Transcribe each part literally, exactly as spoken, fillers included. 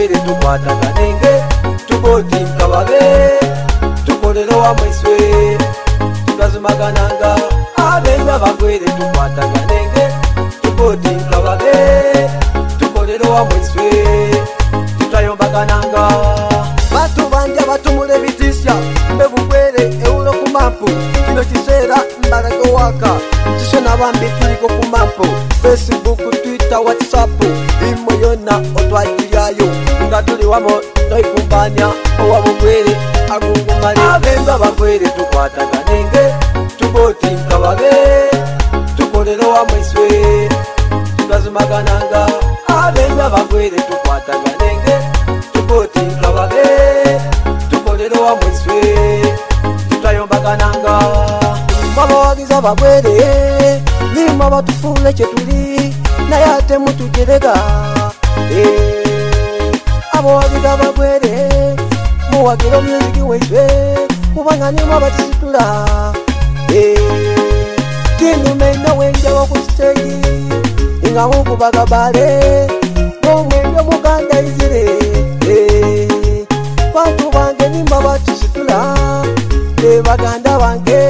bagwere tukwataganenge tuboti nkababe tukolero wa mwiswe tukazumagananga abemba bagwere tukwataganenge tuboti nkababe tukolero wa mwiswe tutayombagananga batu banja batumule bitisya mbebugwere euro kumampu kino kisera mbarago waka tisho nabambi tuliko kumampu Facebook, Twitter, WhatsApp imo yona otwajiriayo nga tuli wamo noikumbanya owabugwere agungumale abemba bagwere tukwataganenge tuboti nkababe tukolero wa mwiswe tukazumagananga abemba bagwere tukwataganenge tuboti nkababe tukolero wa mwiswe tutayombagananga mama wagiza bagwere nima batufule chetuli na yate mutugerega eh abo wagiza bagwere muwagiro music wewe mubangani mabatisitula eh kinu mena wenja wakustage inga ukubaga bale bomwe muganda izire eh bantu bange nimba batisitula de baganda bange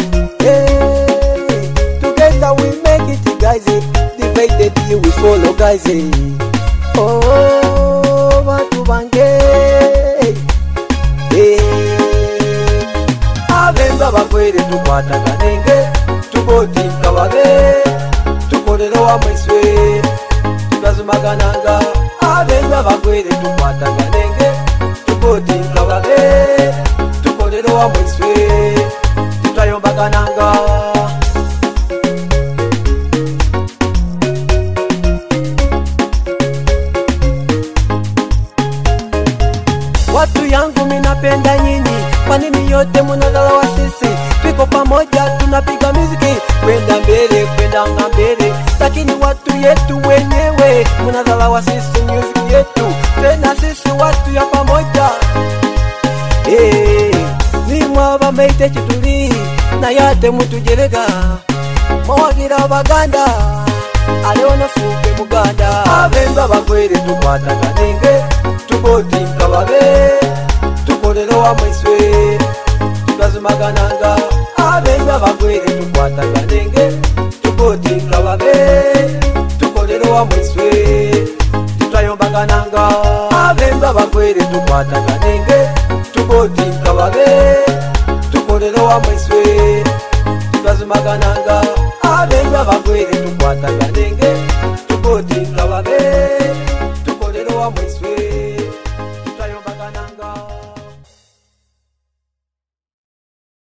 we make it guys, divided you we follow guys. Oh, bantu bange, eh. Abemba bagwere tukwataganenge, tuboti nkababe, tukolero wa mwiswe, tukazumagananga. Abemba bagwere tukwataganenge, tuboti nkababe, tukolero wa mwiswe, tutayombagananga. Watu yangu minapenda nyinyi, kwa nini yote munadhala wa sisi? Tuko pamoja tunapiga muziki, kwenda mbele kwenda mbele, lakini watu yetu wenyewe munadhala wa sisi music yetu, tena sisi watu ya pamoja. Eh, ni mwaba meite chituli na yate mutujerega, mwagira baganda aliona fuke muganda. Abemba bagwere tukwataganenge tuboti nkababe tukolero wa mwiswe tukazumagananga. Abemba bagwere tukwataganenge tuboti nkababe tukolero wa mwiswe tutayombagananga. Abemba bagwere tukwataganenge tuboti nkababe tukolero wa mwiswe tukazumagananga. Abemba bagwere tukwataganenge tuboti nkababe tukolero wa mwiswe